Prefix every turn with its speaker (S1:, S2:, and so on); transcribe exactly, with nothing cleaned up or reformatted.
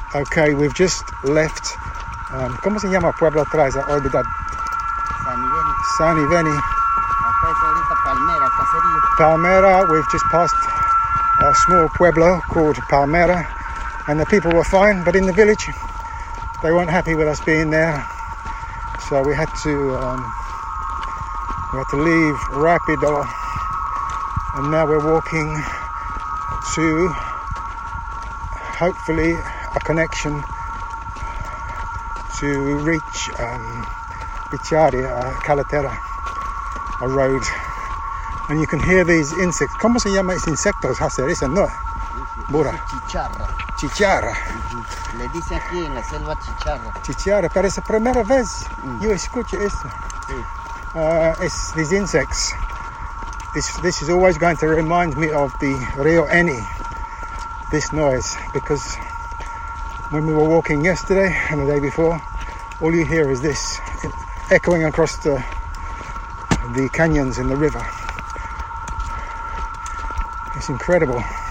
S1: Okay, we've just left. Um, ¿Cómo se llama pueblo atrás? Olvidad.
S2: San Iveni.
S1: San Iveni.
S2: Acá es ahorita Palmera, caserío.
S1: Palmera. We've just passed a small pueblo called Palmera, and the people were fine, but in the village, they weren't happy with us being there. So we had to um, we had to leave rapido, and now we're walking to hopefully a connection to reach um, Picharia, a carretera, a road. And you can hear these insects. ¿Cómo se llama esos insectos? Hacer eso, ¿no? Bura.
S2: Chicharra.
S1: Chicharra.
S2: Uh-huh. Le dicen aquí en la selva chicharra.
S1: Chicharra, pero es la primera vez
S2: Mm.
S1: yo escucho esto.
S2: Sí.
S1: Uh, it's these insects. This this is always going to remind me of the Rio Eni. This noise, because when we were walking yesterday and the day before, all you hear is this echoing across the the canyons in the river. It's incredible.